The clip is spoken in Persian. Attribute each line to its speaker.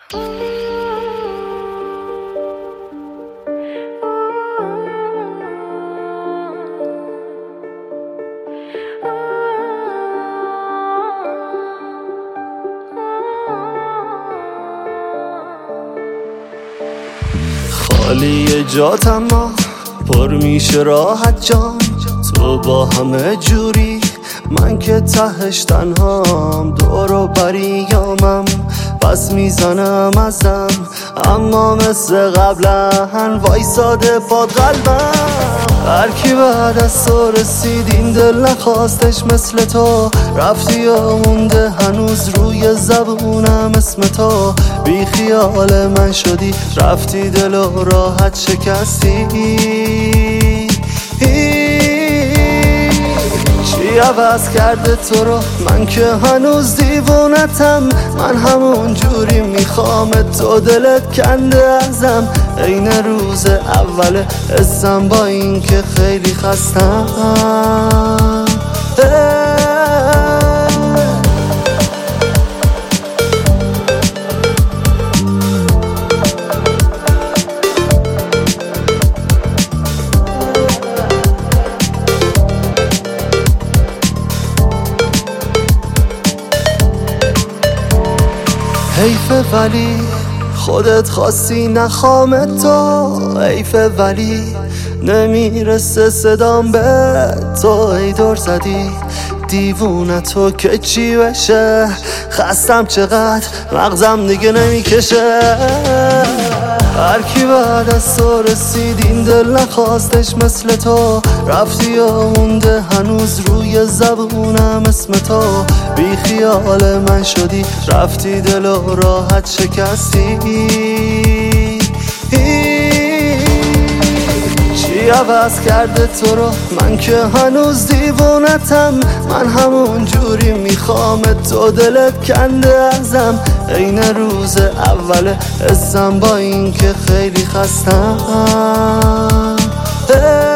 Speaker 1: خالی جات اما پر میشه راحت جان، تو با همه جوری من که تهش تنهام، دور و بریامم پس میزنم ازم، اما مثل قبلا وایساده پاد قلبم. هر کی بعد از تو رسید این دل نخواستش مثل تو، رفتی و مونده هنوز روی زبونم اسم تو، بی خیال من شدی رفتی دل و راحت شکستی. چی عوض کرده تو رو من که هنوز دیوونتم، من همون جوری میخوام تو دلت کنده ازم، عین روز اول حسم با این که خیلی خستم. حیفه ولی خودت خواستی نخوام تو، حیفه ولی نمیرسه صدام به تو، ای دور زدی دیوونه تو که چی بشه، خستم چقدر مغزم دیگه نمیکشه. هر کی بعد از تو رسید این دل نخواستش مثل تو، رفتی و مونده هنوز روی زبونم اسم تو، بی خیال من شدی رفتی دل و راحت شکستی. چی عوض کرده تو رو من که هنوز دیوونتم، من همون جوری میخوام تو دلت کنده ازم، عین روز اول حسم با این که خیلی خستم.